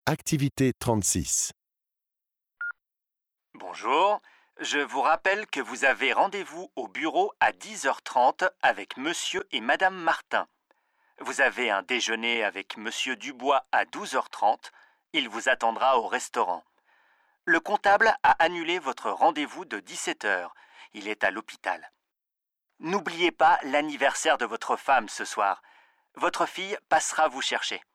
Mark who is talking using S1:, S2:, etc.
S1: Activité 36.
S2: Bonjour, je vous rappelle que vous avez rendez-vous au bureau à 10h30 avec Monsieur et Madame Martin. Vous avez un déjeuner avec Monsieur Dubois à 12h30. Il vous attendra au restaurant. Le comptable a annulé votre rendez-vous de 17h. Il est à l'hôpital. N'oubliez pas l'anniversaire de votre femme ce soir. Votre fille passera vous chercher.